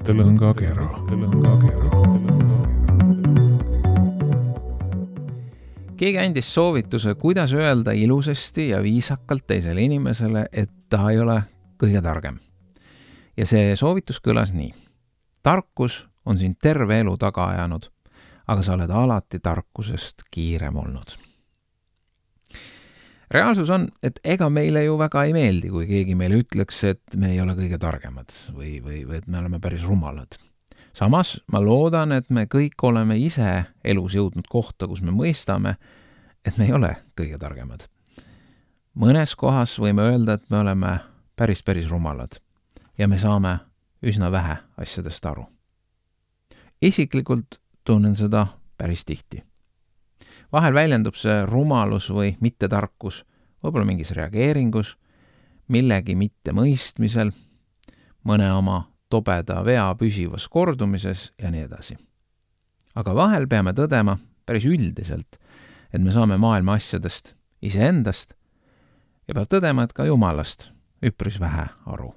mõttelõngakera. Keegi andis soovituse, kuidas öelda ilusasti ja viisakalt teisele inimesele, et ta ei ole kõige targem. Ja see soovitus kõlas nii. Tarkus on sind terve elu taga ajanud, aga sa oled alati tarkusest kiirem olnud. Reaalsus on, et ega meile ju väga ei meeldi, kui keegi meile ütleks, et me ei ole kõige targemad või et me oleme päris rumalad. Samas ma loodan, et me kõik oleme ise elus jõudnud kohta, kus me mõistame, et me ei ole kõige targemad. Mõnes kohas võime öelda, et me oleme päris rumalad ja me saame üsna vähe asjadest aru. Isiklikult tunnen seda päris tihti. Vahel väljendub see rumalus või mittetarkus, võib-olla mingis reageeringus, millegi mitte mõistmisel, mõne oma tobeda vea püsivas kordumises ja nii edasi. Aga vahel peame tõdema päris üldiselt, et me saame maailma asjadest iseendast ja peab tõdema, et ka Jumalast üpris vähe aru.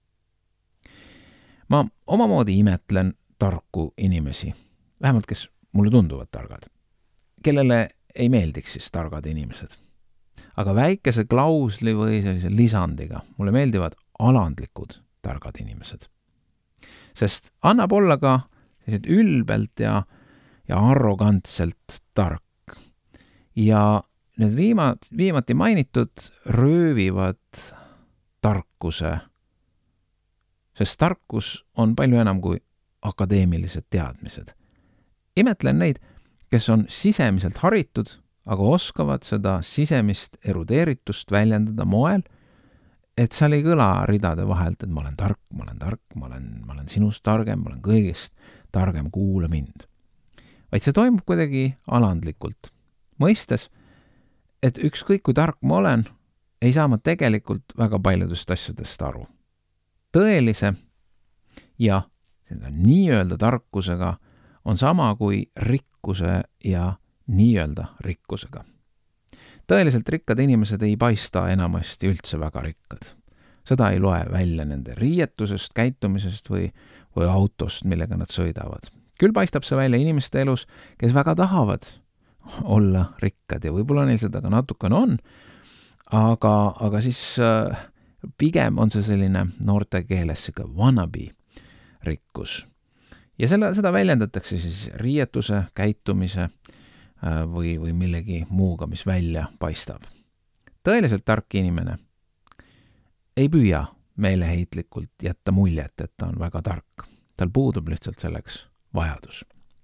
Ma omamoodi imetlen tarku inimesi, vähemalt kes mulle tunduvad targad, kellele ei meeldiks siis targad inimesed. Aga väikese klausli või sellise lisandiga mulle meeldivad alandlikud targad inimesed. Sest annab olla ka ülbelt ja arrogantselt tark. Ja need viimati mainitud röövivad tarkuse, sest tarkus on palju enam kui akadeemilised teadmised. Imetlen neid, kes on sisemiselt haritud, aga oskavad seda sisemist erudeeritust väljendada moel, et seal ei kõla ridade vahelt, et ma olen tark, ma olen sinust targem, ma olen kõigist targem, kuula mind. Vaid see toimub kuidagi alandlikult. Mõistes, et ükskõik kui tark ma olen, ei saa ma tegelikult väga paljudest asjadest aru. Tõelise ja nii-öelda tarkusega on sama kui rikkuse ja nii-öelda rikkusega. Tõeliselt rikkad inimesed ei paista enamasti üldse väga rikkad. Seda ei loe välja nende riietusest, käitumisest või autost, millega nad sõidavad. Küll paistab see välja inimeste elus, kes väga tahavad olla rikkad ja võib-olla neil seda ka natukene on, aga siis pigem on see selline noorte keeles wannabe rikkus. Ja seda väljendatakse siis riietuse, käitumise või millegi muuga, mis välja paistab. Tõeliselt tark inimene ei püüa meeleheitlikult jätta muljet, et ta on väga tark. Tal puudub lihtsalt selleks vajadus.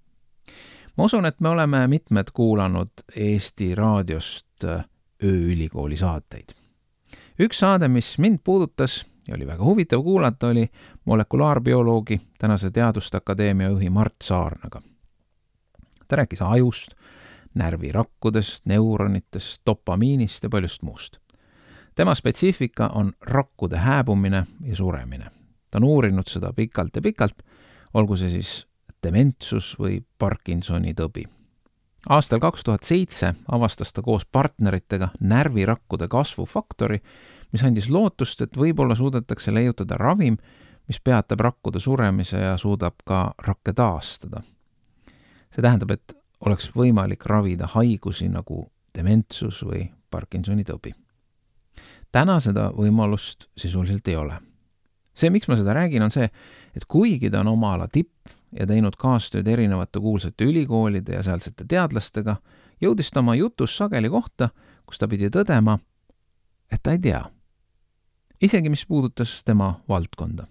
Ma usun, et me oleme mitmed kuulanud Eesti raadiost ööülikooli saateid. Üks saade, mis mind puudutas ja oli väga huvitav kuulata, oli molekulaarbioloogi, tänase Teaduste Akadeemia juhi Mart Saarnaga. Ta rääkis ajust, närvirakkudest, neuronitest, dopamiinist ja paljust muust. Tema spetsiifika on rakkude hääbumine ja suremine. Ta on uurinud seda pikalt, olgu see siis dementsus või Parkinsoni tõbi. Aastal 2007 avastas ta koos partneritega närvirakkude kasvufaktori, mis andis lootust, et võib-olla suudetakse leiutada ravim, mis peatab rakkude suremise ja suudab ka rakke taastada. See tähendab, et oleks võimalik ravida haigusi nagu dementsus või Parkinsoni tõbi. Täna seda võimalust sisuliselt ei ole. See, miks ma seda räägin, on see, et kuigi ta on oma ala tipp ja teinud kaastööd erinevate kuulsate ülikoolide ja sealsete teadlastega, jõudis ta oma jutus sageli kohta, kus ta pidi tõdema, et ta ei tea. Isegi mis puudutas tema valdkonda.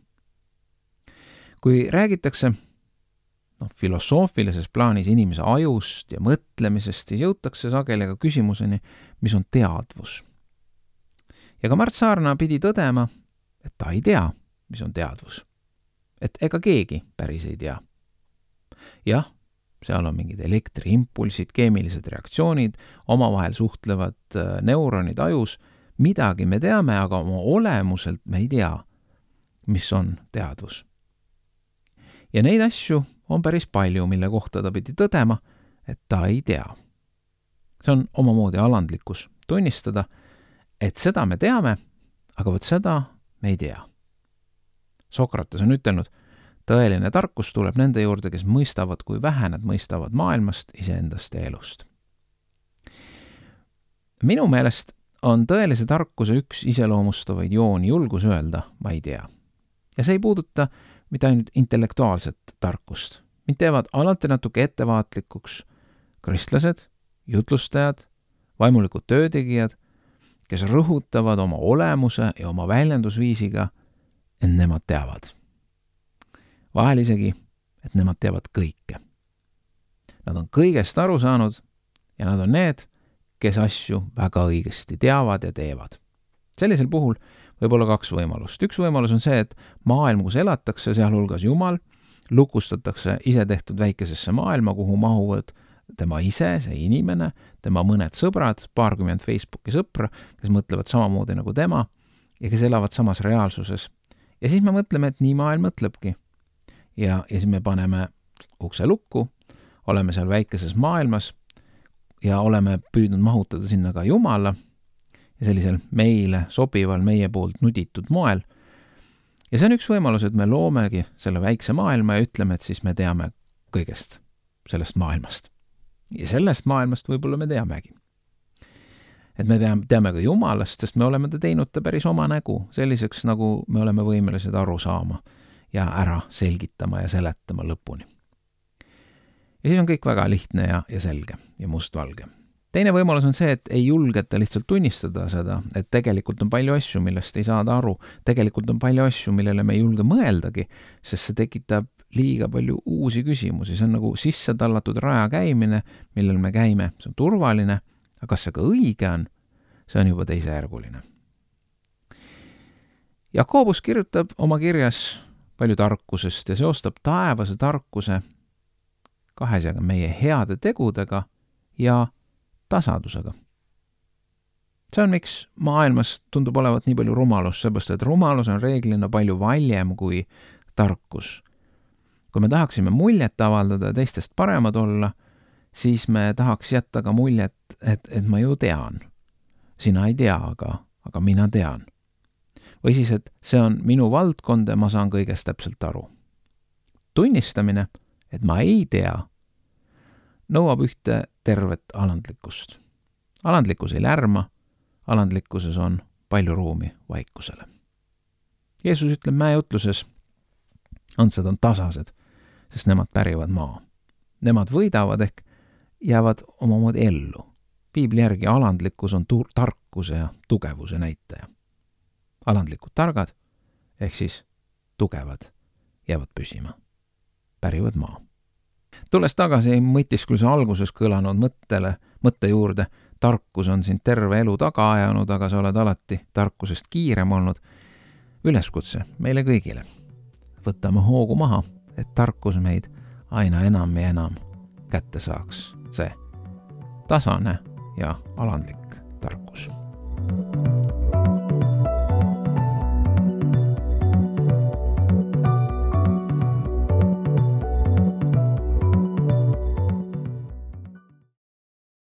Kui räägitakse filosoofilises plaanis inimese ajust ja mõtlemisest, siis jõutakse sageli ka küsimuseni, mis on teadvus. Ja ka Mart Saarna pidi tõdema, et ta ei tea, mis on teadvus. Et ega keegi päris ei tea. Jah, seal on mingid elektriimpulsid, keemilised reaktsioonid, omavahel suhtlevad neuronid ajus, midagi me teame, aga oma olemuselt me ei tea, mis on teadvus. Ja neid asju on päris palju, mille kohta ta pidi tõdema, et ta ei tea. See on omamoodi alandlikkus tunnistada, et seda me teame, aga vot seda me ei tea. Sokrates on ütelnud, Tõeline tarkus tuleb nende juurde, kes mõistavad, kui vähe nad mõistavad maailmast, iseendast ja elust. Minu meelest on tõelise tarkuse üks iseloomustavaid jooni julgus öelda, ma ei tea. Ja see ei puuduta mitte ainult intellektuaalset tarkust. Mind teevad alati natuke ettevaatlikuks kristlased, jutlustajad, vaimulikud töötegijad, kes rõhutavad oma olemuse ja oma väljendusviisiga, et nemad teavad. Vahel isegi, et nemad teavad kõike. Nad on kõigest aru saanud ja nad on need, kes asju väga õigesti teavad ja teevad. Sellisel puhul võib olla kaks võimalust. Üks võimalus on see, et maailm, kus elatakse, sealhulgas Jumal, lukustatakse ise tehtud väikesesse maailma, kuhu mahuvad tema ise, see inimene, tema mõned sõbrad, 20 Facebooki sõpra, kes mõtlevad samamoodi nagu tema ja kes elavad samas reaalsuses. Ja siis me mõtleme, et nii maailm mõtlebki. Ja siis me paneme ukse lukku, oleme seal väikeses maailmas ja oleme püüdnud mahutada sinna ka Jumala ja sellisel meile sobival, meie poolt nuditud moel. Ja see on üks võimalus, et me loomegi selle väikse maailma ja ütleme, et siis me teame kõigest sellest maailmast. Ja sellest maailmast võib-olla me teamegi. Et me teame ka Jumalast, sest me oleme ta teinud ta päris oma nägu, selliseks, nagu me oleme võimelised aru saama ja ära selgitama ja seletama lõpuni. Ja siis on kõik väga lihtne ja selge ja mustvalge. Teine võimalus on see, et ei julgeta lihtsalt tunnistada seda, et tegelikult on palju asju, millest ei saada aru. Tegelikult on palju asju, millele me ei julge mõeldagi, sest see tekitab liiga palju uusi küsimusi. See on nagu sisse tallatud raja käimine, millel me käime. See on turvaline, aga kas see ka õige on? See on juba teisejärguline. Jakobus kirjutab oma kirjas palju tarkusest ja seostab taevase tarkuse kahesjaga meie heade tegudega ja tasadusega. See on, miks maailmas tundub olevat nii palju rumalust, seepärast, et rumalus on reeglina palju valjem kui tarkus. Kui me tahaksime muljet avaldada ja teistest paremad olla, siis me tahaks jätta ka muljet, et ma ju tean. Sina ei tea, aga mina tean. Või siis, et see on minu valdkond ja ma saan kõigest täpselt aru. Tunnistamine, et ma ei tea, nõuab ühte tervet alandlikkust. Alandlikkus ei lärma, alandlikkuses on palju ruumi vaikusele. Jeesus ütleb mäejutluses, andsad on tasased, sest nemad pärivad maa. Nemad võidavad ehk jäävad omamoodi ellu. Piibli järgi alandlikkus on tarkuse ja tugevuse näitaja. Alandlikud targad, ehk siis tugevad, jäävad püsima. Pärivad maa. Tulles tagasi mõtiskluse alguses kõlanud mõtte juurde, tarkus on sind terve elu taga ajanud, aga sa oled alati tarkusest kiirem olnud. Üleskutse meile kõigile. Võtame hoogu maha, et tarkus meid aina enam ja enam kätte saaks. See tasane ja alandlik tarkus.